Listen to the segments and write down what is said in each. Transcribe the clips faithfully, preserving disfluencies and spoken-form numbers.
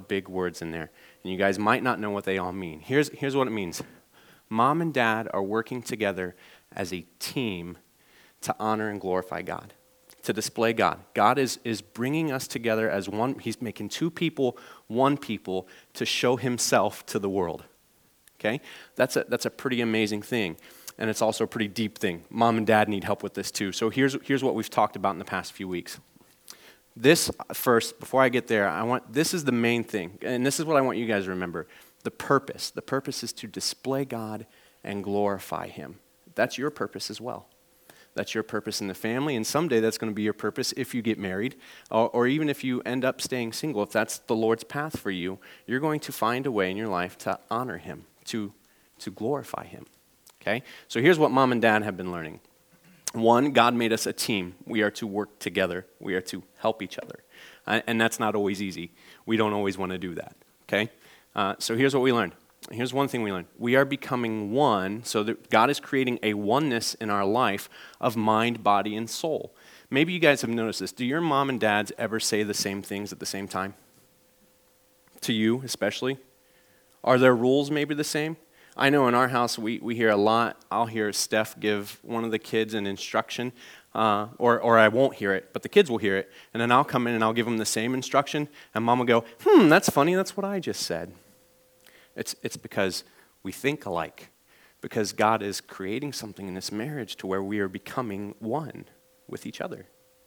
big words in there, and you guys might not know what they all mean. Here's, here's what it means. Mom and dad are working together as a team to honor and glorify God, to display God. God is, is bringing us together as one. He's making two people, one people, to show himself to the world. Okay? That's a, that's a pretty amazing thing, and it's also a pretty deep thing. Mom and dad need help with this too. So here's, here's what we've talked about in the past few weeks. This, first, before I get there, I want this is the main thing, and this is what I want you guys to remember. The purpose. The purpose is to display God and glorify him. That's your purpose as well. That's your purpose in the family, and someday that's going to be your purpose if you get married, or, or even if you end up staying single. If that's the Lord's path for you, you're going to find a way in your life to honor him, to, to glorify him. Okay? So here's what mom and dad have been learning. One, God made us a team. We are to work together. We are to help each other. Uh, and that's not always easy. We don't always want to do that. Okay? Uh, so here's what we learned. Here's one thing we learned. We are becoming one, so that God is creating a oneness in our life of mind, body, and soul. Maybe you guys have noticed this. Do your mom and dads ever say the same things at the same time? To you, especially? Are their rules maybe the same? I know in our house we, we hear a lot. I'll hear Steph give one of the kids an instruction, uh, or, or I won't hear it, but the kids will hear it, and then I'll come in and I'll give them the same instruction, and mom will go, hmm, that's funny, that's what I just said. It's, it's because we think alike, because God is creating something in this marriage to where we are becoming one with each other.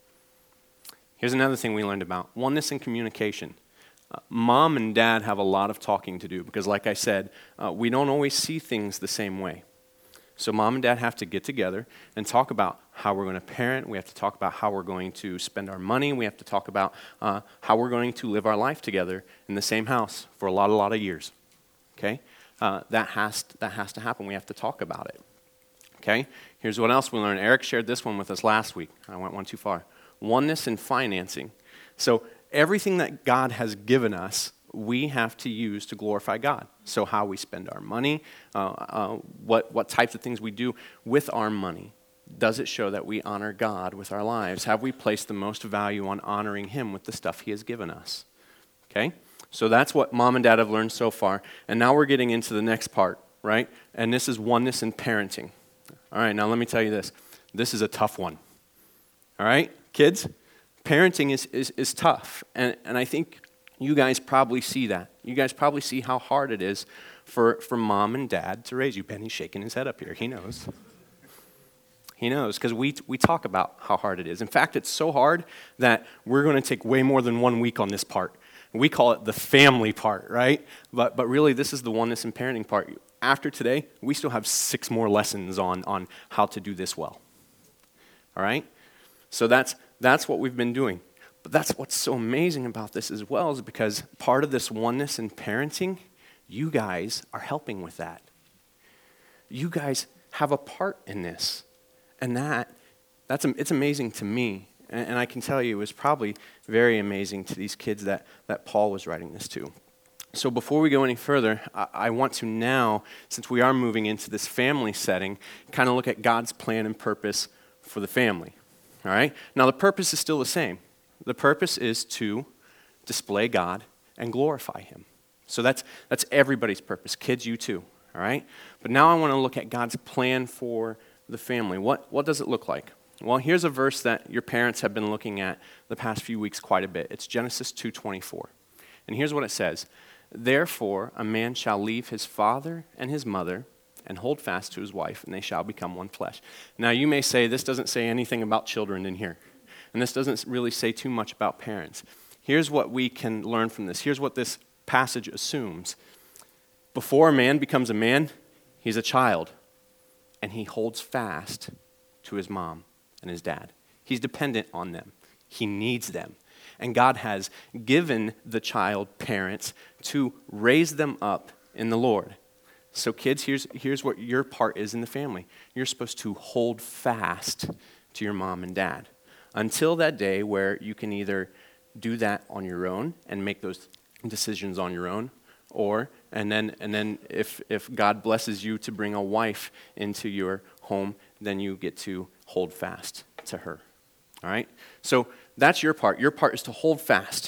Here's another thing we learned about, oneness in communication. Uh, mom and dad have a lot of talking to do because, like I said, uh, we don't always see things the same way. So mom and dad have to get together and talk about how we're going to parent. We have to talk about how we're going to spend our money. We have to talk about uh, how we're going to live our life together in the same house for a lot, a lot of years. Okay? Uh, that has to, that has to happen. We have to talk about it. Okay? Here's what else we learned. Eric shared this one with us last week. I went one too far. Oneness in financing. So everything that God has given us, we have to use to glorify God. So how we spend our money, uh, uh, what, what types of things we do with our money. Does it show that we honor God with our lives? Have we placed the most value on honoring him with the stuff he has given us? Okay? So that's what mom and dad have learned so far. And now we're getting into the next part, right? And this is oneness in parenting. All right, now let me tell you this. This is a tough one. All right, kids? Parenting is, is, is tough. And, and I think you guys probably see that. You guys probably see how hard it is for, for mom and dad to raise you. Benny's shaking his head up here. He knows. He knows, because we, we talk about how hard it is. In fact, it's so hard that we're going to take way more than one week on this part. We call it the family part, right? But but really, this is the oneness and parenting part. After today, we still have six more lessons on, on how to do this well. All right? So that's that's what we've been doing. But that's what's so amazing about this as well, is because part of this oneness and parenting, you guys are helping with that. You guys have a part in this. And that, that's it's amazing to me. And I can tell you, it was probably very amazing to these kids that, that Paul was writing this to. So before we go any further, I, I want to now, since we are moving into this family setting, kind of look at God's plan and purpose for the family. All right? Now, the purpose is still the same. The purpose is to display God and glorify him. So that's that's everybody's purpose. Kids, you too. All right? But now I want to look at God's plan for the family. What what does it look like? Well, here's a verse that your parents have been looking at the past few weeks quite a bit. It's Genesis two twenty-four. And here's what it says. Therefore, a man shall leave his father and his mother and hold fast to his wife, and they shall become one flesh. Now, you may say this doesn't say anything about children in here. And this doesn't really say too much about parents. Here's what we can learn from this. Here's what this passage assumes. Before a man becomes a man, he's a child, and he holds fast to his mom and his dad. He's dependent on them. He needs them. And God has given the child parents to raise them up in the Lord. So kids, here's, here's what your part is in the family. You're supposed to hold fast to your mom and dad until that day where you can either do that on your own and make those decisions on your own, or and then and then if if God blesses you to bring a wife into your home, then you get to hold fast to her. All right? So that's your part. Your part is to hold fast.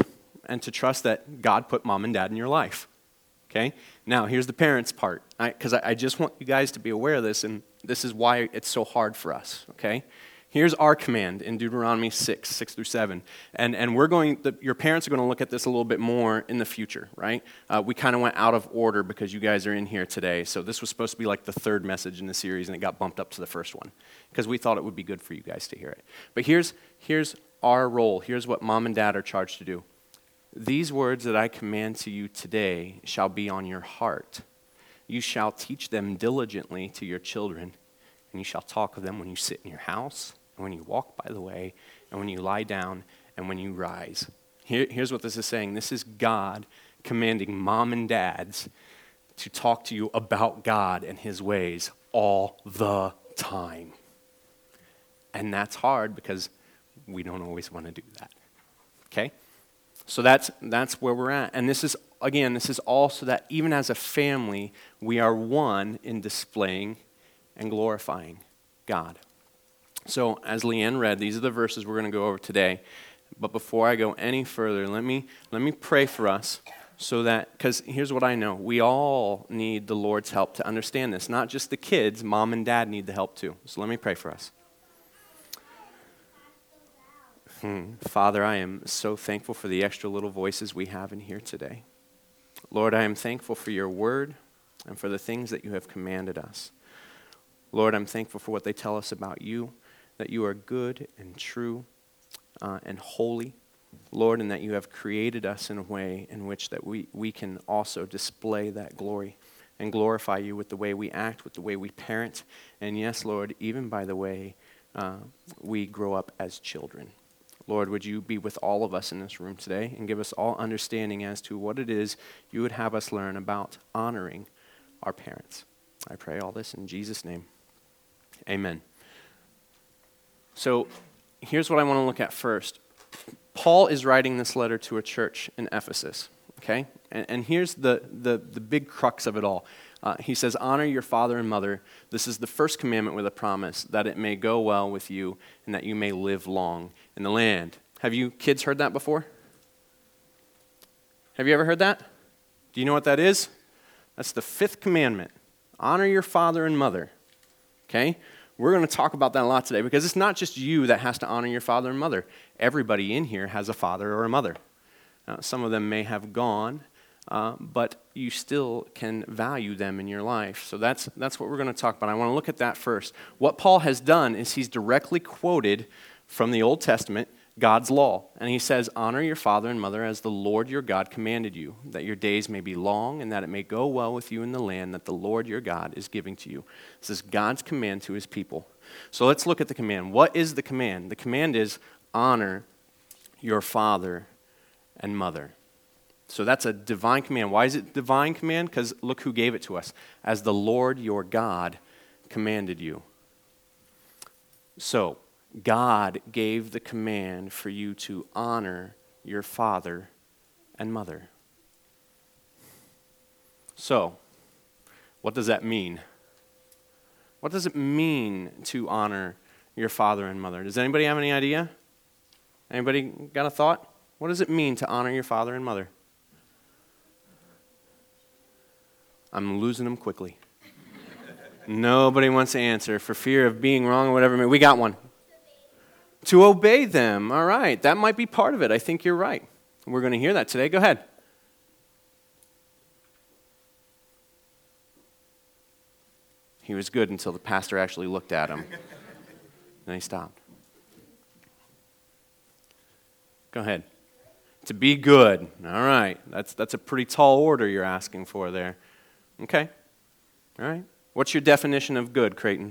and to trust that God put mom and dad in your life. Okay? Now, here's the parents part, because I, I, I just want you guys to be aware of this, and this is why it's so hard for us, okay? Here's our command in Deuteronomy six, six through seven. And, and we're going, the, your parents are going to look at this a little bit more in the future, right? Uh, we kind of went out of order because you guys are in here today. So this was supposed to be like the third message in the series, and it got bumped up to the first one because we thought it would be good for you guys to hear it. But here's, here's our role. Here's what mom and dad are charged to do. These words that I command to you today shall be on your heart. You shall teach them diligently to your children, and you shall talk of them when you sit in your house, and when you walk by the way, and when you lie down, and when you rise. Here, here's what this is saying. This is God commanding mom and dads to talk to you about God and his ways all the time. And that's hard because we don't always want to do that. Okay? So that's that's where we're at. And this is, again, this is all so that even as a family, we are one in displaying and glorifying God. So as Leanne read, these are the verses we're going to go over today. But before I go any further, let me let me pray for us so that, because here's what I know. We all need the Lord's help to understand this. Not just the kids, mom and dad need the help too. So let me pray for us. Hmm. Father, I am so thankful for the extra little voices we have in here today. Lord, I am thankful for your word and for the things that you have commanded us. Lord, I'm thankful for what they tell us about you, that you are good and true uh, and holy, Lord, and that you have created us in a way in which that we, we can also display that glory and glorify you with the way we act, with the way we parent, and yes, Lord, even by the way uh, we grow up as children. Lord, would you be with all of us in this room today and give us all understanding as to what it is you would have us learn about honoring our parents. I pray all this in Jesus' name. Amen. So here's what I want to look at first. Paul is writing this letter to a church in Ephesus, okay? And, and here's the, the, the big crux of it all. Uh, he says, honor your father and mother. This is the first commandment with a promise, that it may go well with you and that you may live long in the land. Have you kids heard that before? Have you ever heard that? Do you know what that is? That's the fifth commandment. Honor your father and mother, okay? We're going to talk about that a lot today because it's not just you that has to honor your father and mother. Everybody in here has a father or a mother. Now, some of them may have gone, uh, but you still can value them in your life. So that's that's what we're going to talk about. I want to look at that first. What Paul has done is he's directly quoted from the Old Testament, God's law. And he says, honor your father and mother as the Lord your God commanded you, that your days may be long and that it may go well with you in the land that the Lord your God is giving to you. This is God's command to his people. So let's look at the command. What is the command? The command is honor your father and mother. So that's a divine command. Why is it divine command? Because look who gave it to us. As the Lord your God commanded you. So God gave the command for you to honor your father and mother. So, what does that mean? What does it mean to honor your father and mother? Does anybody have any idea? Anybody got a thought? What does it mean to honor your father and mother? I'm losing them quickly. Nobody wants to answer for fear of being wrong or whatever. We got one. To obey them. All right. That might be part of it. I think you're right. We're going to hear that today. Go ahead. He was good until the pastor actually looked at him. Then he stopped. Go ahead. To be good. All right. That's that's a pretty tall order you're asking for there. Okay. All right. What's your definition of good, Creighton?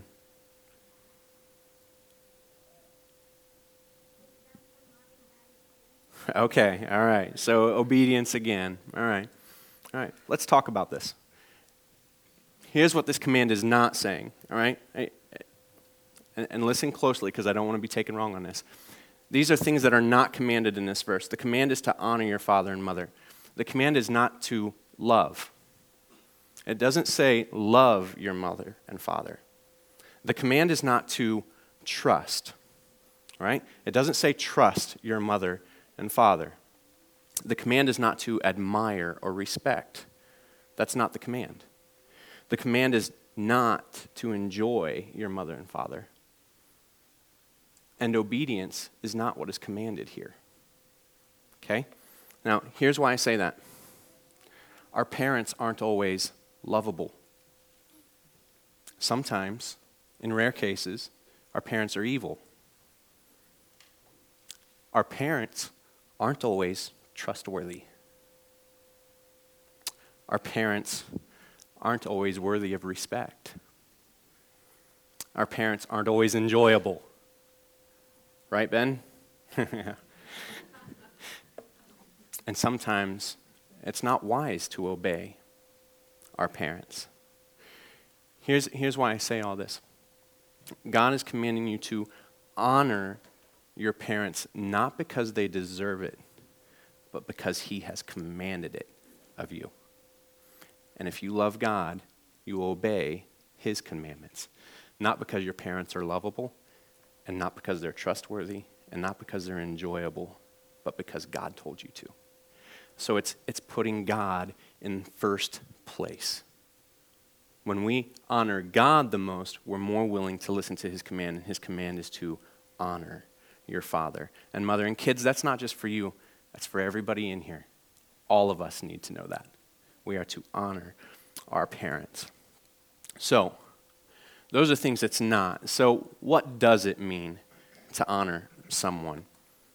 Okay, all right. So obedience again. All right. All right. Let's talk about this. Here's what this command is not saying, all right? And, and listen closely because I don't want to be taken wrong on this. These are things that are not commanded in this verse. The command is to honor your father and mother. The command is not to love. It doesn't say love your mother and father. The command is not to trust, all right? It doesn't say trust your mother and father. The command is not to admire or respect. That's not the command. The command is not to enjoy your mother and father. And obedience is not what is commanded here. Okay? Now, here's why I say that. Our parents aren't always lovable. Sometimes, in rare cases, our parents are evil. Our parents aren't always trustworthy. Our parents aren't always worthy of respect. Our parents aren't always enjoyable. Right, Ben? And sometimes it's not wise to obey our parents. Here's, here's why I say all this. God is commanding you to honor your parents not because they deserve it, but because he has commanded it of you. And if you love God, you obey his commandments. Not because your parents are lovable, and not because they're trustworthy, and not because they're enjoyable, but because God told you to. So it's it's putting God in first place. When we honor God the most, we're more willing to listen to his command, and his command is to honor your father and mother. And kids, that's not just for you, that's for everybody in here. All of us need to know that. We are to honor our parents. So, those are things it's not. So, what does it mean to honor someone?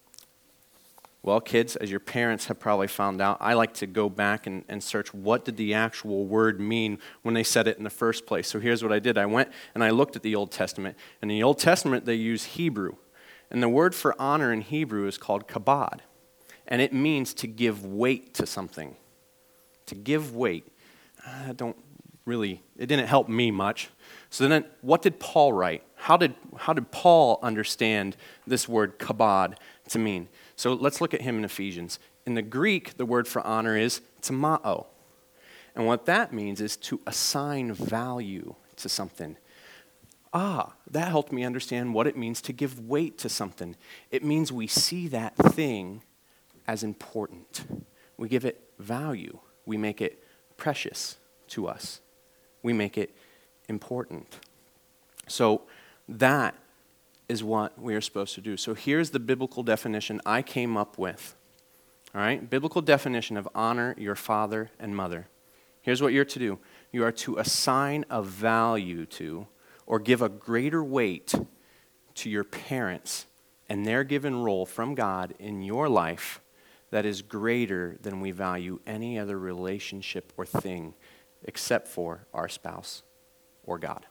Well, kids, as your parents have probably found out, I like to go back and, and search what did the actual word mean when they said it in the first place. So here's what I did. I went and I looked at the Old Testament. And in the Old Testament, they use Hebrew. And the word for honor in Hebrew is called kabod. And it means to give weight to something. To give weight. I don't really, it didn't help me much. So then what did Paul write? How did, how did Paul understand this word kabod to mean? So let's look at him in Ephesians. In the Greek, the word for honor is timao. And what that means is to assign value to something. Ah, that helped me understand what it means to give weight to something. It means we see that thing as important. We give it value. We make it precious to us. We make it important. So that is what we are supposed to do. So here's the biblical definition I came up with. All right? Biblical definition of honor your father and mother. Here's what you're to do. You are to assign a value to or give a greater weight to your parents and their given role from God in your life that is greater than we value any other relationship or thing except for our spouse or God.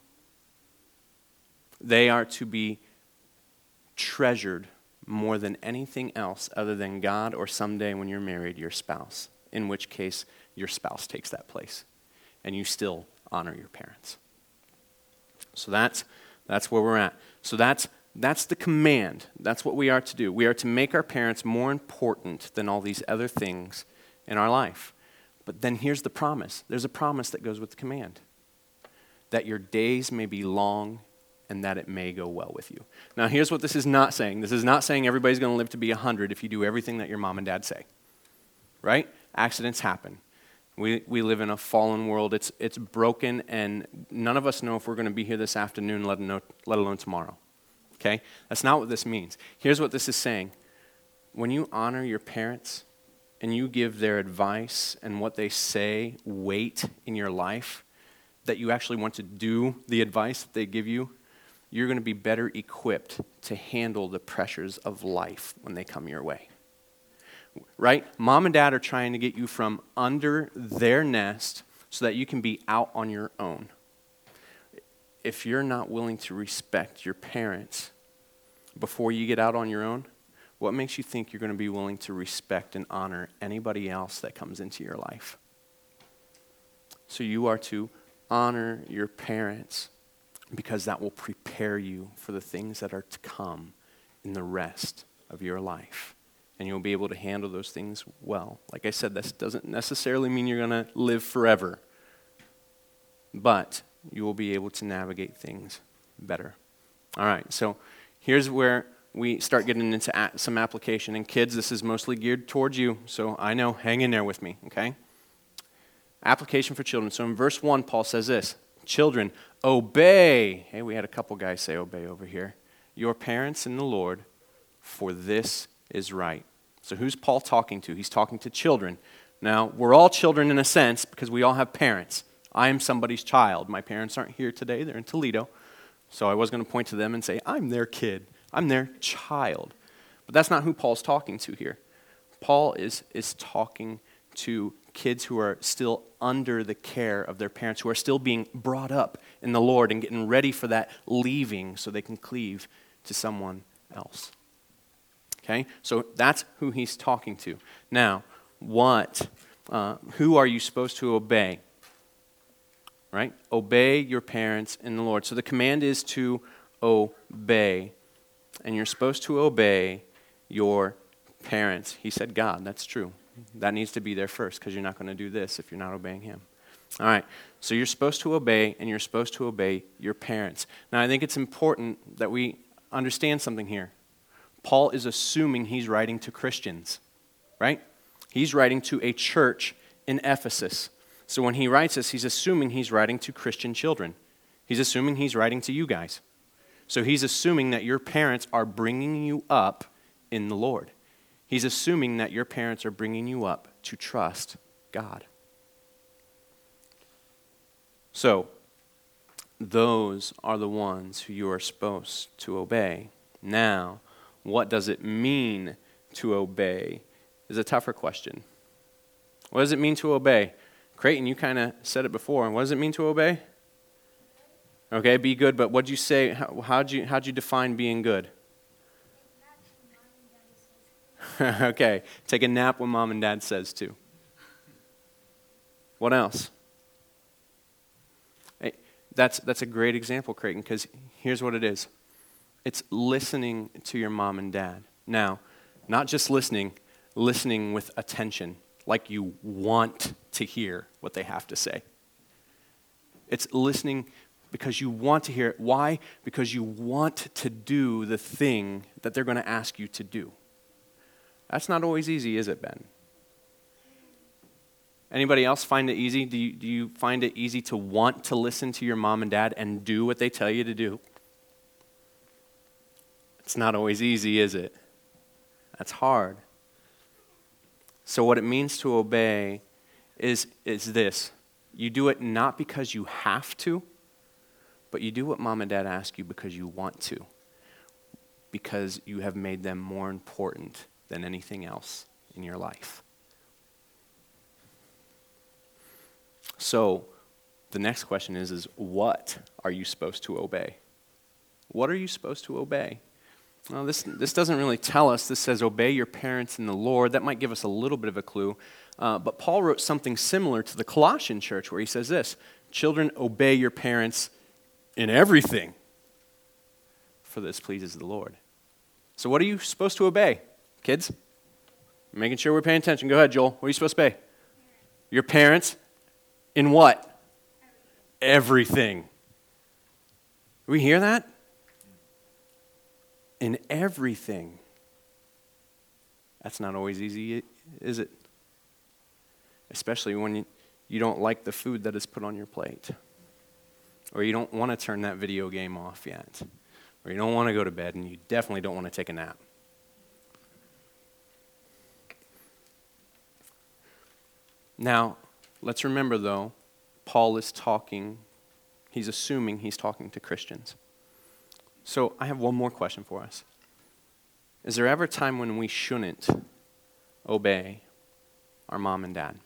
They are to be treasured more than anything else other than God or someday when you're married, your spouse, in which case your spouse takes that place and you still honor your parents. So that's that's where we're at. So that's that's the command. That's what we are to do. We are to make our parents more important than all these other things in our life. But then here's the promise. There's a promise that goes with the command. That your days may be long and that it may go well with you. Now, here's what this is not saying. This is not saying everybody's going to live to be one hundred if you do everything that your mom and dad say. Right? Accidents happen. We we live in a fallen world. It's it's broken, and none of us know if we're going to be here this afternoon, let alone, let alone tomorrow. Okay? That's not what this means. Here's what this is saying. When you honor your parents and you give their advice and what they say weight in your life, that you actually want to do the advice that they give you, you're going to be better equipped to handle the pressures of life when they come your way. Right? Mom and dad are trying to get you from under their nest so that you can be out on your own. If you're not willing to respect your parents before you get out on your own, what makes you think you're going to be willing to respect and honor anybody else that comes into your life? So you are to honor your parents because that will prepare you for the things that are to come in the rest of your life. And you'll be able to handle those things well. Like I said, this doesn't necessarily mean you're going to live forever. But you will be able to navigate things better. All right, so here's where we start getting into a- some application. And kids, this is mostly geared towards you, so I know, hang in there with me, okay? Application for children. So in verse one, Paul says this, children, obey. Hey, we had a couple guys say obey over here. Your parents in the Lord, for this is right. So who's Paul talking to? He's talking to children. Now, we're all children in a sense because we all have parents. I am somebody's child. My parents aren't here today. They're in Toledo. So I was going to point to them and say, I'm their kid. I'm their child. But that's not who Paul's talking to here. Paul is, is talking to kids who are still under the care of their parents, who are still being brought up in the Lord and getting ready for that leaving so they can cleave to someone else. Okay? So that's who he's talking to. Now, what, uh, who are you supposed to obey? Right? Obey your parents in the Lord. So the command is to obey. And you're supposed to obey your parents. He said God, that's true. That needs to be there first because you're not going to do this if you're not obeying him. All right, so you're supposed to obey, and you're supposed to obey your parents. Now, I think it's important that we understand something here. Paul is assuming he's writing to Christians, right? He's writing to a church in Ephesus. So when he writes this, he's assuming he's writing to Christian children. He's assuming he's writing to you guys. So he's assuming that your parents are bringing you up in the Lord. He's assuming that your parents are bringing you up to trust God. So, those are the ones who you are supposed to obey. Now, what does it mean to obey is a tougher question. What does it mean to obey? Creighton, you kind of said it before. What does it mean to obey? Okay, be good, but what'd you say? How, how'd you, how'd you define being good? Okay, take a nap when mom and dad says to. What else? Hey, that's, that's a great example, Creighton, because here's what it is. It's listening to your mom and dad. Now, not just listening, listening with attention, like you want to hear what they have to say. It's listening because you want to hear it. Why? Because you want to do the thing that they're going to ask you to do. That's not always easy, is it, Ben? Anybody else find it easy? Do you, do you find it easy to want to listen to your mom and dad and do what they tell you to do? It's not always easy, is it? That's hard. So what it means to obey is, is this. You do it not because you have to, but you do what mom and dad ask you because you want to, because you have made them more important than anything else in your life. So the next question is, is what are you supposed to obey? What are you supposed to obey? Well, this, this doesn't really tell us. This says, obey your parents in the Lord. That might give us a little bit of a clue. Uh, but Paul wrote something similar to the Colossian church where he says this, children, obey your parents in everything, for this pleases the Lord. So what are you supposed to obey, kids? Making sure we're paying attention. Go ahead, Joel. What are you supposed to obey? Your parents in what? Everything. Do we hear that? In everything. That's not always easy, is it? Especially when you, you don't like the food that is put on your plate. Or you don't want to turn that video game off yet. Or you don't want to go to bed, and you definitely don't want to take a nap. Now, let's remember, though, Paul is talking, he's assuming he's talking to Christians. So I have one more question for us. Is there ever a time when we shouldn't obey our mom and dad?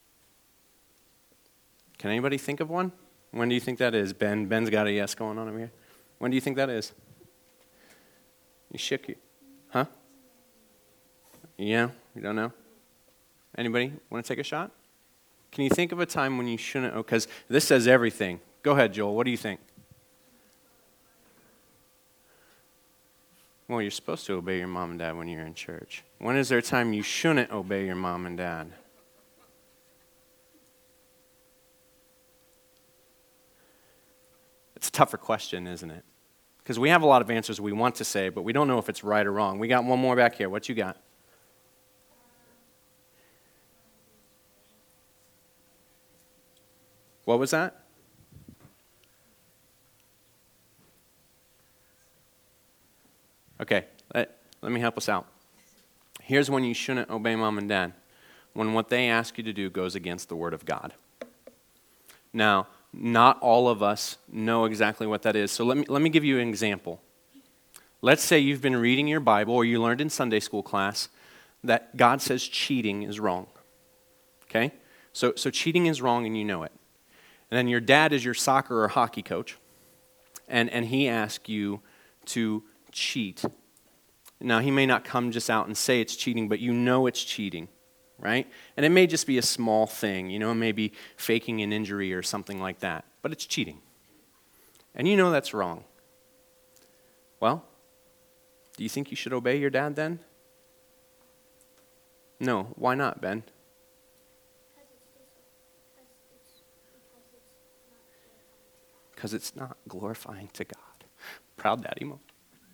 Can anybody think of one? When do you think that is? Ben, Ben's got a yes going on over here. When do you think that is? You shook you. Huh? Yeah, you don't know? Anybody want to take a shot? Can you think of a time when you shouldn't? Because this says everything. Go ahead, Joel. What do you think? Well, you're supposed to obey your mom and dad when you're in church. When is there a time you shouldn't obey your mom and dad? It's a tougher question, isn't it? Because we have a lot of answers we want to say, but we don't know if it's right or wrong. We got one more back here. What you got? What was that? Okay, let, let me help us out. Here's when you shouldn't obey mom and dad. When what they ask you to do goes against the word of God. Now, not all of us know exactly what that is. So let me, let me give you an example. Let's say you've been reading your Bible or you learned in Sunday school class that God says cheating is wrong. Okay? So, so cheating is wrong and you know it. And then your dad is your soccer or hockey coach, and, and he asks you to cheat. Now, he may not come just out and say it's cheating, but you know it's cheating, right? And it may just be a small thing, you know, maybe faking an injury or something like that, but it's cheating. And you know that's wrong. Well, do you think you should obey your dad then? No. Why not, Ben? Because it's not glorifying to God. Proud daddy moment.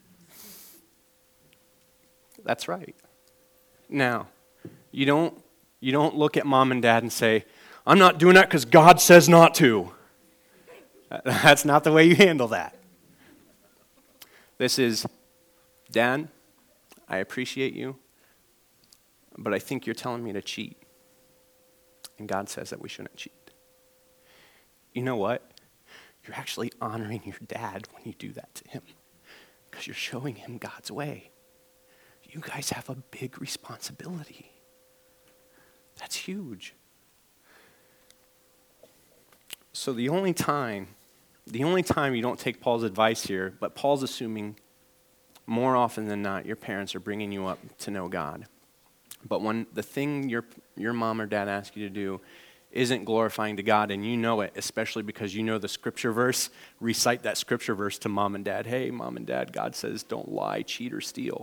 That's right. Now, you don't you don't look at mom and dad and say, I'm not doing that because God says not to. That's not the way you handle that. This is, Dad, I appreciate you, but I think you're telling me to cheat. And God says that we shouldn't cheat. You know what? You're actually honoring your dad when you do that to him, because you're showing him God's way. You guys have a big responsibility. That's huge. So the only time, the only time you don't take Paul's advice here, but Paul's assuming more often than not your parents are bringing you up to know God. But when the thing your your mom or dad asks you to do isn't glorifying to God, and you know it, especially because you know the scripture verse, recite that scripture verse to mom and dad. Hey, mom and dad, God says don't lie, cheat, or steal.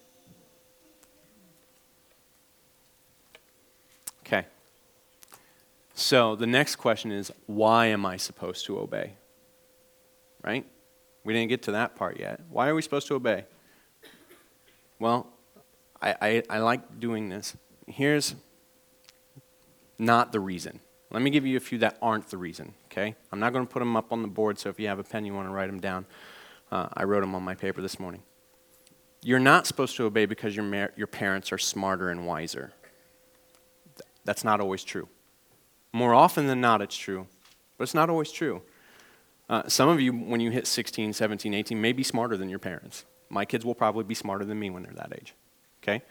Okay. So the next question is, why am I supposed to obey? Right? We didn't get to that part yet. Why are we supposed to obey? Well, I, I, I like doing this. Here's not the reason. Let me give you a few that aren't the reason, okay? I'm not going to put them up on the board, so if you have a pen, you want to write them down. Uh, I wrote them on my paper this morning. You're not supposed to obey because your mar- your parents are smarter and wiser. That's not always true. More often than not, it's true, but it's not always true. Uh, some of you, when you hit sixteen, seventeen, eighteen, may be smarter than your parents. My kids will probably be smarter than me when they're that age, okay?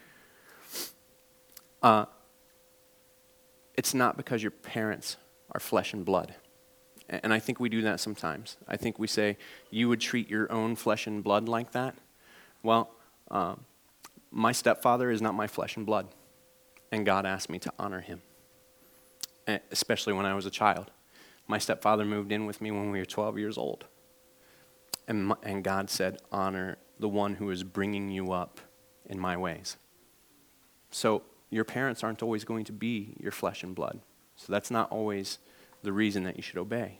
Uh, it's not because your parents are flesh and blood. And I think we do that sometimes. I think we say, you would treat your own flesh and blood like that? Well, uh, my stepfather is not my flesh and blood. And God asked me to honor him, especially when I was a child. My stepfather moved in with me when we were twelve years old. And, my, and God said, honor the one who is bringing you up in my ways. So your parents aren't always going to be your flesh and blood. So that's not always the reason that you should obey.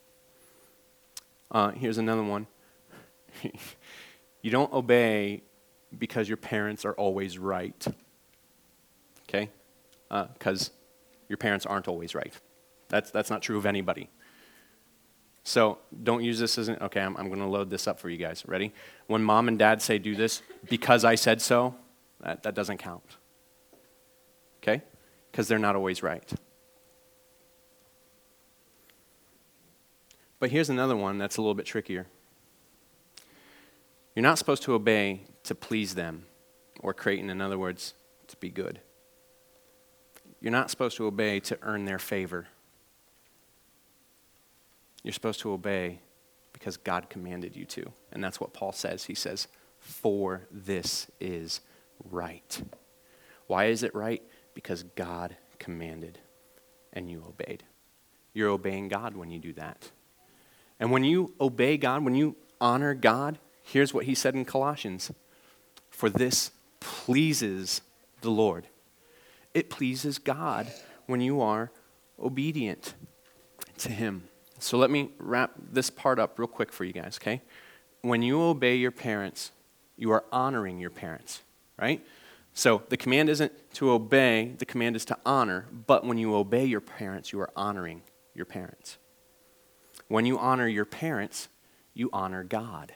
Uh, here's another one. You don't obey because your parents are always right. Okay? Because uh, your parents aren't always right. That's that's not true of anybody. So don't use this as an, okay, I'm, I'm going to load this up for you guys. Ready? When mom and dad say do this, because I said so, that, that doesn't count. Okay? Because they're not always right. But here's another one that's a little bit trickier. You're not supposed to obey to please them, or Creighton, in other words, to be good. You're not supposed to obey to earn their favor. You're supposed to obey because God commanded you to. And that's what Paul says. He says, for this is right. Why is it right? Because God commanded and you obeyed. You're obeying God when you do that. And when you obey God, when you honor God, here's what he said in Colossians. For this pleases the Lord. It pleases God when you are obedient to him. So let me wrap this part up real quick for you guys, okay? when you obey your parents, you are honoring your parents, right? So the command isn't to obey, the command is to honor, but when you obey your parents, you are honoring your parents. When you honor your parents, you honor God.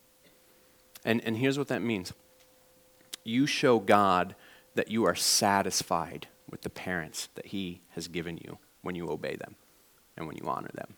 And, and here's what that means. You show God that you are satisfied with the parents that he has given you when you obey them and when you honor them.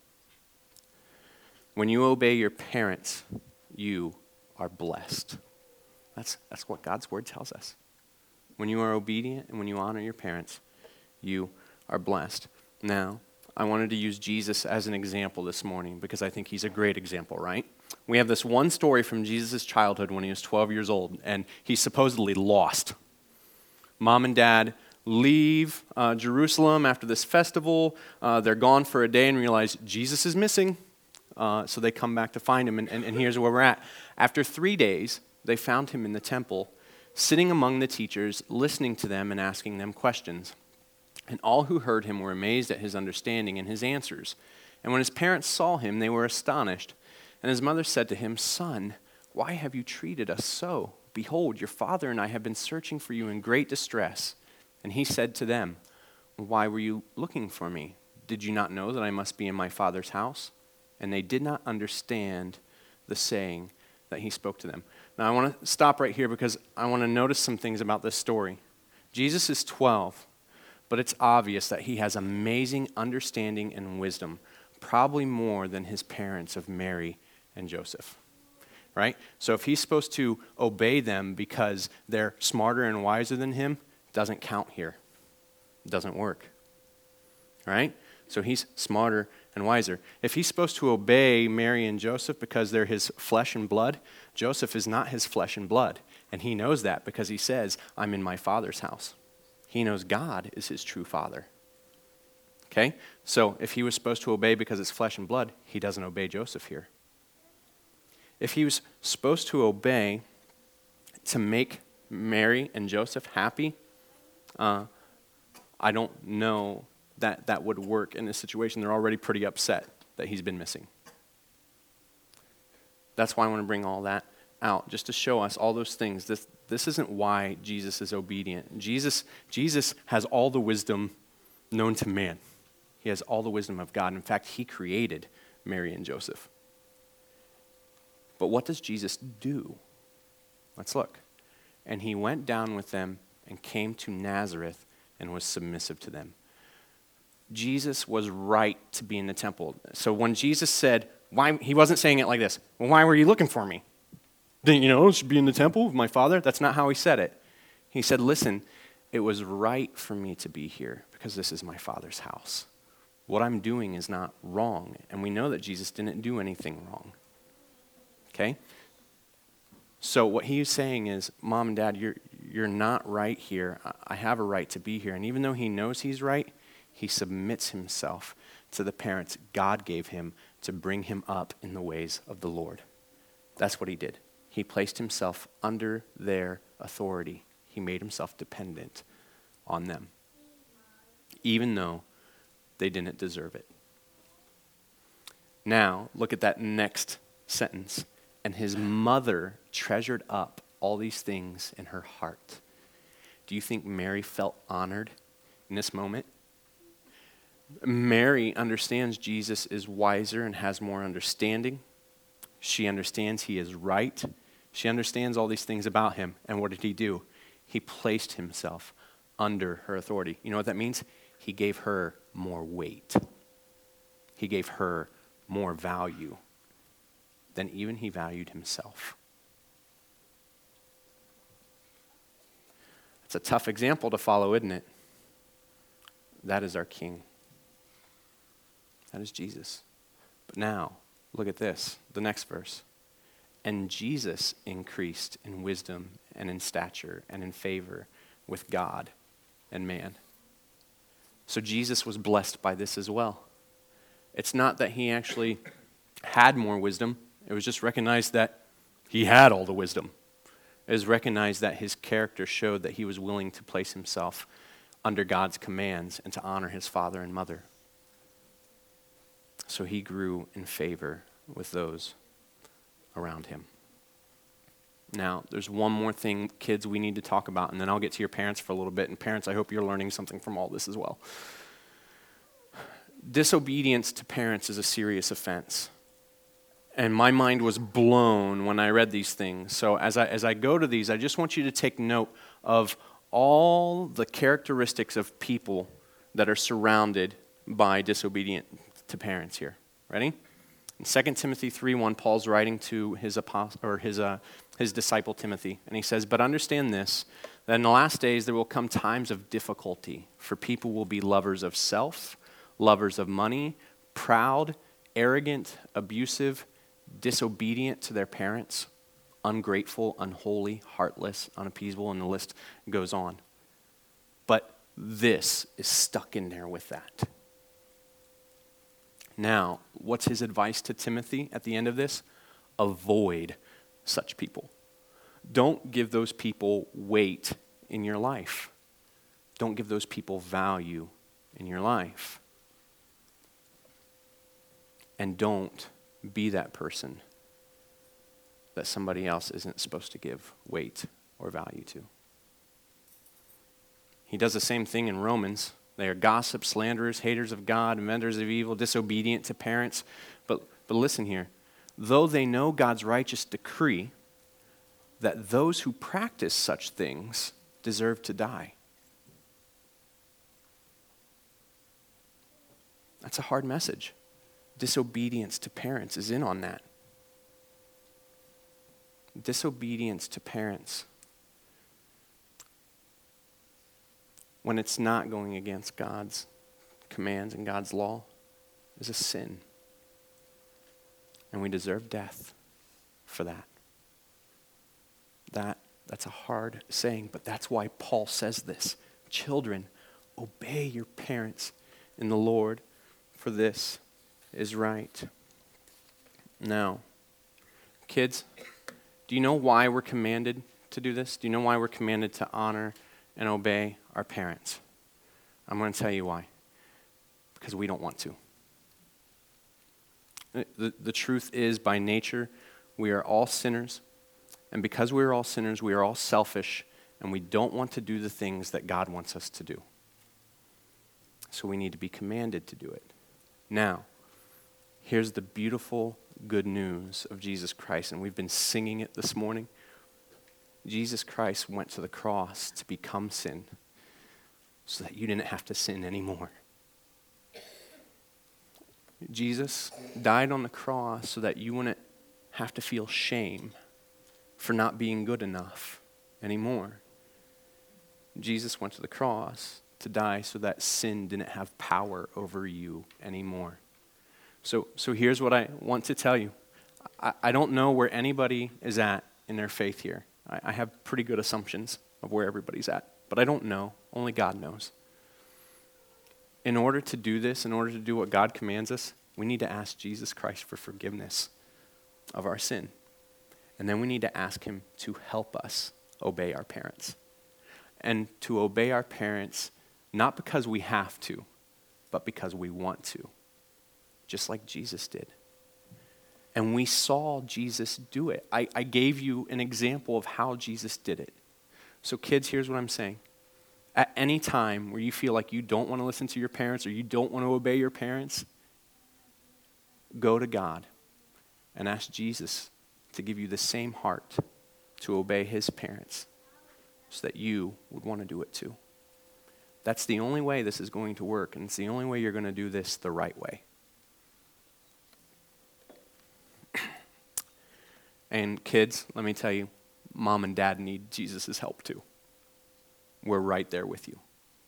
When you obey your parents, you are blessed. That's, that's what God's word tells us. When you are obedient and when you honor your parents, you are blessed. Now, I wanted to use Jesus as an example this morning because I think he's a great example, right? We have this one story from Jesus' childhood when he was twelve years old, and he's supposedly lost. Mom and dad leave uh, Jerusalem after this festival. Uh, they're gone for a day and realize Jesus is missing. Uh, so they come back to find him, and, and, and here's where we're at. After three days, they found him in the temple, sitting among the teachers, listening to them and asking them questions. And all who heard him were amazed at his understanding and his answers. And when his parents saw him, they were astonished. And his mother said to him, "Son, why have you treated us so? Behold, your father and I have been searching for you in great distress." And he said to them, "Why were you looking for me? Did you not know that I must be in my father's house?" And they did not understand the saying that he spoke to them. Now I want to stop right here because I want to notice some things about this story. Jesus is twelve, but it's obvious that he has amazing understanding and wisdom, probably more than his parents of Mary and Joseph, right? So if he's supposed to obey them because they're smarter and wiser than him, doesn't count here. It doesn't work, right? So he's smarter and wiser. If he's supposed to obey Mary and Joseph because they're his flesh and blood, Joseph is not his flesh and blood. And he knows that because he says, "I'm in my father's house." He knows God is his true father. Okay? So if he was supposed to obey because it's flesh and blood, he doesn't obey Joseph here. If he was supposed to obey to make Mary and Joseph happy, uh, I don't know that that would work in this situation. They're already pretty upset that he's been missing. That's why I want to bring all that out, just to show us all those things. This this isn't why Jesus is obedient. Jesus, Jesus has all the wisdom known to man. He has all the wisdom of God. In fact, he created Mary and Joseph. But what does Jesus do? Let's look. And he went down with them and came to Nazareth and was submissive to them. Jesus was right to be in the temple. So when Jesus said, why, he wasn't saying it like this, "Well, why were you looking for me? Didn't you know I should be in the temple with my father?" That's not how he said it. He said, "Listen, it was right for me to be here because this is my father's house. What I'm doing is not wrong." And we know that Jesus didn't do anything wrong. Okay? So what he's saying is, "Mom and Dad, you're, you're not right here. I have a right to be here." And even though he knows he's right, he submits himself to the parents God gave him to bring him up in the ways of the Lord. That's what he did. He placed himself under their authority. He made himself dependent on them, even though they didn't deserve it. Now, look at that next sentence. And his mother treasured up all these things in her heart. Do you think Mary felt honored in this moment? Mary understands Jesus is wiser and has more understanding. She understands he is right. She understands all these things about him. And what did he do? He placed himself under her authority. You know what that means? He gave her more weight. He gave her more value than even he valued himself. It's a tough example to follow, isn't it? That is our King. That is Jesus. But now, look at this, the next verse. And Jesus increased in wisdom and in stature and in favor with God and man. So Jesus was blessed by this as well. It's not that he actually had more wisdom. It was just recognized that he had all the wisdom. It was recognized that his character showed that he was willing to place himself under God's commands and to honor his father and mother. So he grew in favor with those around him. Now, there's one more thing, kids, we need to talk about, and then I'll get to your parents for a little bit. And parents, I hope you're learning something from all this as well. Disobedience to parents is a serious offense. And my mind was blown when I read these things. So as I as I go to these, I just want you to take note of all the characteristics of people that are surrounded by disobedient to parents here. Ready? In Second Timothy three one, Paul's writing to his apostle or his uh, his disciple Timothy, and he says, "But understand this, that in the last days there will come times of difficulty, for people will be lovers of self, lovers of money, proud, arrogant, abusive, disobedient to their parents, ungrateful, unholy, heartless, unappeasable," and the list goes on. But this is stuck in there with that. Now, what's his advice to Timothy at the end of this? Avoid such people. Don't give those people weight in your life. Don't give those people value in your life. And don't be that person that somebody else isn't supposed to give weight or value to. He does the same thing in Romans. They are gossips, slanderers, haters of God, inventors of evil, disobedient to parents. But, but listen here. Though they know God's righteous decree that those who practice such things deserve to die. That's a hard message. Disobedience to parents is in on that. Disobedience to parents, when it's not going against God's commands and God's law, is a sin. And we deserve death for that. That that's a hard saying, but that's why Paul says this. Children, obey your parents in the Lord, for this is right. Now, kids, do you know why we're commanded to do this? Do you know why we're commanded to honor and obey our parents? I'm going to tell you why. Because we don't want to. The, the truth is, by nature, we are all sinners. And because we are all sinners, we are all selfish, and we don't want to do the things that God wants us to do. So we need to be commanded to do it. Now, here's the beautiful good news of Jesus Christ, and we've been singing it this morning. Jesus Christ went to the cross to become sin so that you didn't have to sin anymore. Jesus died on the cross so that you wouldn't have to feel shame for not being good enough anymore. Jesus went to the cross to die so that sin didn't have power over you anymore. So, so here's what I want to tell you. I, I don't know where anybody is at in their faith here. I, I have pretty good assumptions of where everybody's at, but I don't know. Only God knows. In order to do this, in order to do what God commands us, we need to ask Jesus Christ for forgiveness of our sin. And then we need to ask him to help us obey our parents. And to obey our parents, not because we have to, but because we want to. Just like Jesus did. And we saw Jesus do it. I, I gave you an example of how Jesus did it. So kids, here's what I'm saying. At any time where you feel like you don't want to listen to your parents or you don't want to obey your parents, go to God and ask Jesus to give you the same heart to obey his parents so that you would want to do it too. That's the only way this is going to work, and it's the only way you're going to do this the right way. And kids, let me tell you, mom and dad need Jesus' help too. We're right there with you.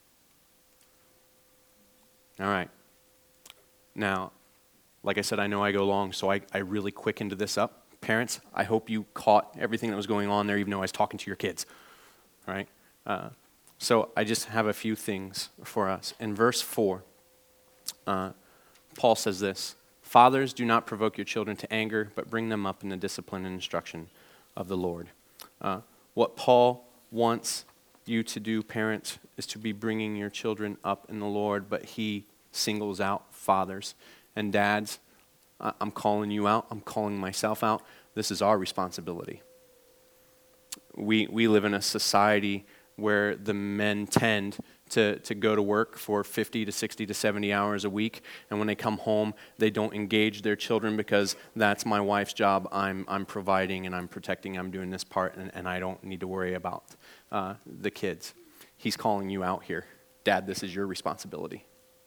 All right. Now, like I said, I know I go long, so I, I really quickened this up. Parents, I hope you caught everything that was going on there, even though I was talking to your kids. All right? Uh, so I just have a few things for us. In verse four, uh, Paul says this: Fathers, do not provoke your children to anger, but bring them up in the discipline and instruction of the Lord. Uh, what Paul wants you to do, parents, is to be bringing your children up in the Lord, but he singles out fathers. And dads, I'm calling you out. I'm calling myself out. This is our responsibility. We, we live in a society where the men tend to, to go to work for fifty to sixty to seventy hours a week, and when they come home, they don't engage their children because that's my wife's job. I'm, I'm providing and I'm protecting, I'm doing this part, and, and I don't need to worry about uh, the kids. He's calling you out here. Dad, this is your responsibility.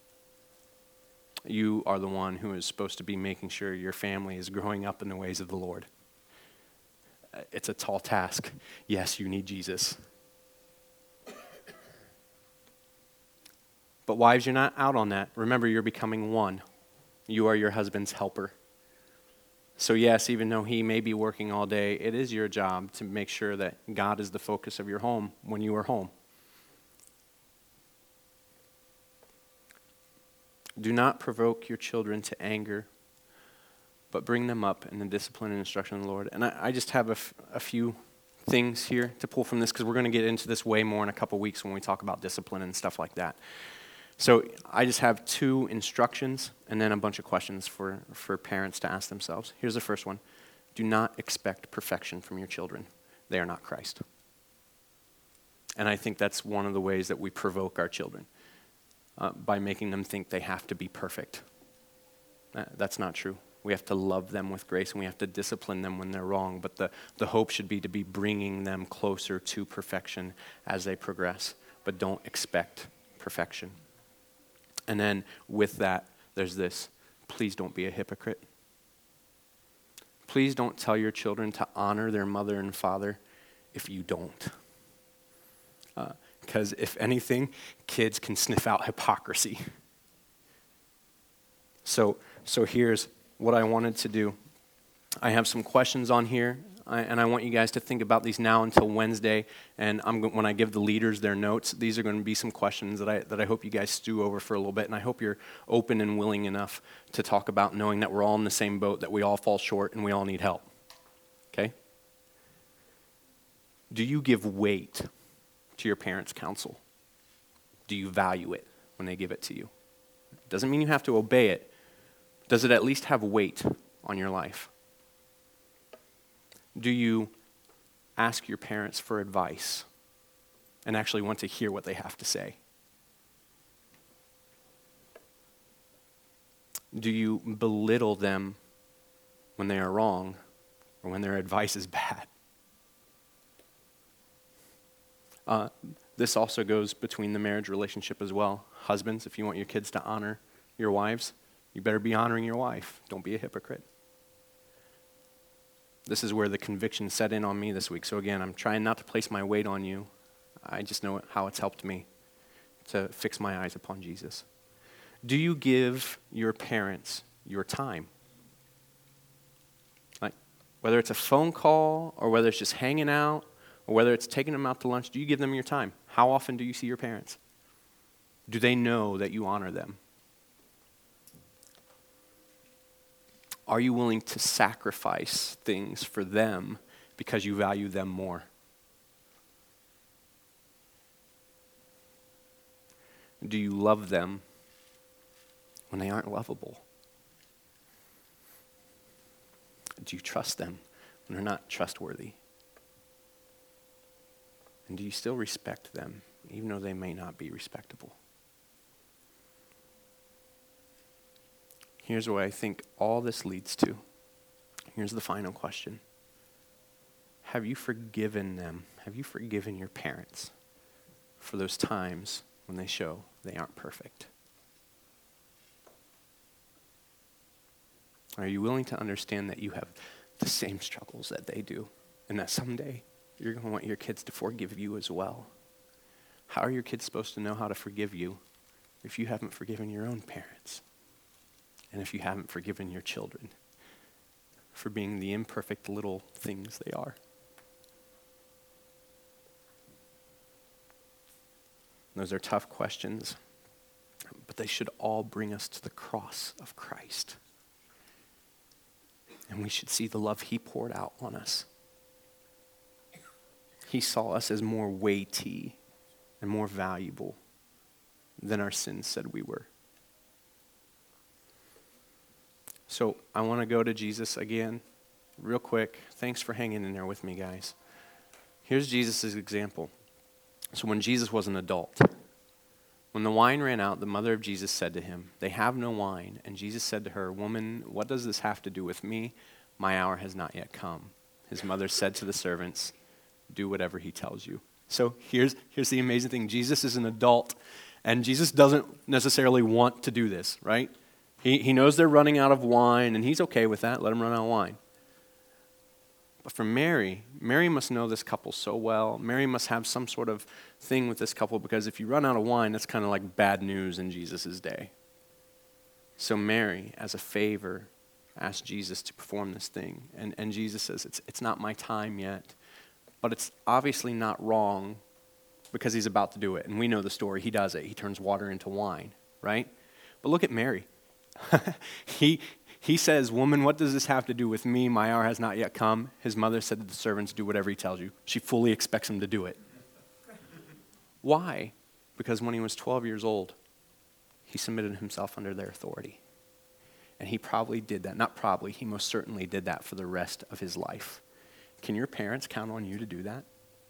You are the one who is supposed to be making sure your family is growing up in the ways of the Lord. It's a tall task. Yes, you need Jesus. But wives, you're not out on that. Remember, you're becoming one. You are your husband's helper. So yes, even though he may be working all day, it is your job to make sure that God is the focus of your home when you are home. Do not provoke your children to anger, but bring them up in the discipline and instruction of the Lord. And I, I just have a, f- a few things here to pull from this, because we're going to get into this way more in a couple weeks when we talk about discipline and stuff like that. So I just have two instructions and then a bunch of questions for, for parents to ask themselves. Here's the first one. Do not expect perfection from your children. They are not Christ. And I think that's one of the ways that we provoke our children, uh, by making them think they have to be perfect. Uh, that's not true. We have to love them with grace, and we have to discipline them when they're wrong. But the, the hope should be to be bringing them closer to perfection as they progress. But don't expect perfection. And then with that, there's this. Please don't be a hypocrite. Please don't tell your children to honor their mother and father if you don't. Because uh, if anything, kids can sniff out hypocrisy. So, so here's what I wanted to do. I have some questions on here, I, and I want you guys to think about these now until Wednesday. And I'm go- when I give the leaders their notes, these are going to be some questions that I that I hope you guys stew over for a little bit. And I hope you're open and willing enough to talk about knowing that we're all in the same boat, that we all fall short, and we all need help. Okay? Do you give weight to your parents' counsel? Do you value it when they give it to you? Doesn't mean you have to obey it. Does it at least have weight on your life? Do you ask your parents for advice and actually want to hear what they have to say? Do you belittle them when they are wrong or when their advice is bad? Uh, this also goes between the marriage relationship as well. Husbands, if you want your kids to honor your wives, you better be honoring your wife. Don't be a hypocrite. This is where the conviction set in on me this week. So again, I'm trying not to place my weight on you. I just know how it's helped me to fix my eyes upon Jesus. Do you give your parents your time? Like, whether it's a phone call or whether it's just hanging out or whether it's taking them out to lunch, do you give them your time? How often do you see your parents? Do they know that you honor them? Are you willing to sacrifice things for them because you value them more? Do you love them when they aren't lovable? Do you trust them when they're not trustworthy? And do you still respect them, even though they may not be respectable? Here's what I think all this leads to. Here's the final question. Have you forgiven them? Have you forgiven your parents for those times when they show they aren't perfect? Are you willing to understand that you have the same struggles that they do, and that someday you're going to want your kids to forgive you as well? How are your kids supposed to know how to forgive you if you haven't forgiven your own parents? And if you haven't forgiven your children for being the imperfect little things they are? Those are tough questions, but they should all bring us to the cross of Christ. And we should see the love he poured out on us. He saw us as more weighty and more valuable than our sins said we were. So I want to go to Jesus again, real quick, thanks for hanging in there with me, guys. Here's Jesus' example. So when Jesus was an adult, when the wine ran out, the mother of Jesus said to him, "They have no wine." And Jesus said to her, "Woman, what does this have to do with me? My hour has not yet come." His mother said to the servants, "Do whatever he tells you." So here's, here's the amazing thing. Jesus is an adult, and Jesus doesn't necessarily want to do this, right? He, he knows they're running out of wine, and he's okay with that. Let them run out of wine. But for Mary, Mary must know this couple so well. Mary must have some sort of thing with this couple, because if you run out of wine, that's kind of like bad news in Jesus' day. So Mary, as a favor, asked Jesus to perform this thing. And, and Jesus says, it's, it's not my time yet. But it's obviously not wrong because he's about to do it. And we know the story. He does it. He turns water into wine, right? But look at Mary. he... He says, "Woman, what does this have to do with me? My hour has not yet come." His mother said to the servants, "Do whatever he tells you." She fully expects him to do it. Why? Because when he was twelve years old, he submitted himself under their authority. And he probably did that. Not probably, he most certainly did that for the rest of his life. Can your parents count on you to do that?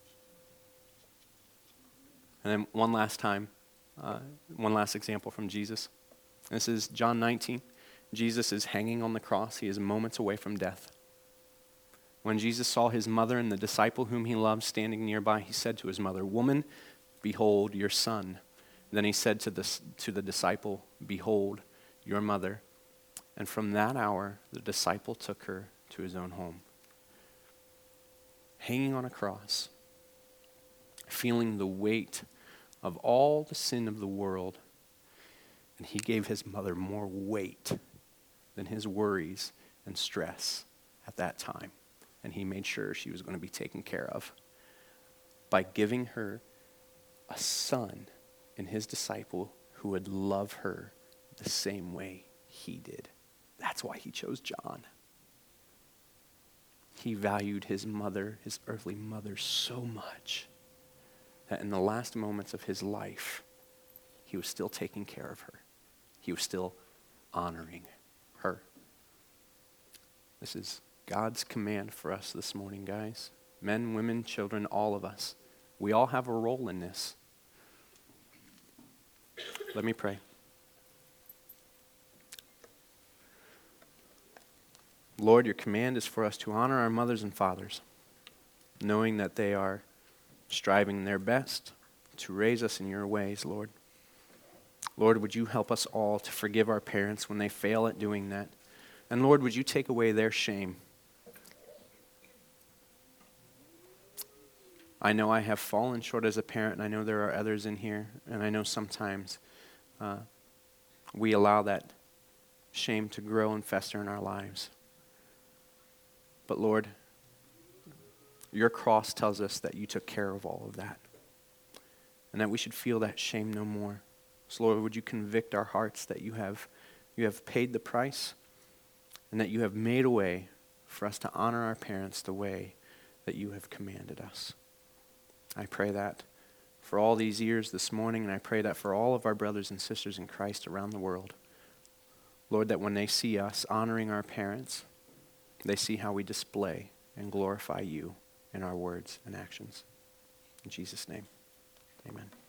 And then one last time, uh, one last example from Jesus. This is John nineteen. Jesus is hanging on the cross. He is moments away from death. When Jesus saw his mother and the disciple whom he loved standing nearby, he said to his mother, "Woman, behold your son." Then he said to the, to the disciple, "Behold your mother." And from that hour, the disciple took her to his own home. Hanging on a cross, feeling the weight of all the sin of the world, and he gave his mother more weight than his worries and stress at that time. And he made sure she was going to be taken care of by giving her a son in his disciple who would love her the same way he did. That's why he chose John. He valued his mother, his earthly mother, so much that in the last moments of his life, he was still taking care of her. He was still honoring her. This is God's command for us this morning, guys. Men, women, children, all of us. We all have a role in this. Let me pray. Lord, your command is for us to honor our mothers and fathers, knowing that they are striving their best to raise us in your ways, Lord. Lord, would you help us all to forgive our parents when they fail at doing that? And Lord, would you take away their shame? I know I have fallen short as a parent, and I know there are others in here, and I know sometimes uh, we allow that shame to grow and fester in our lives. But Lord, your cross tells us that you took care of all of that, and that we should feel that shame no more. So Lord, would you convict our hearts that you have, you have paid the price, and that you have made a way for us to honor our parents the way that you have commanded us. I pray that for all these years this morning, and I pray that for all of our brothers and sisters in Christ around the world. Lord, that when they see us honoring our parents, they see how we display and glorify you in our words and actions. In Jesus' name, amen.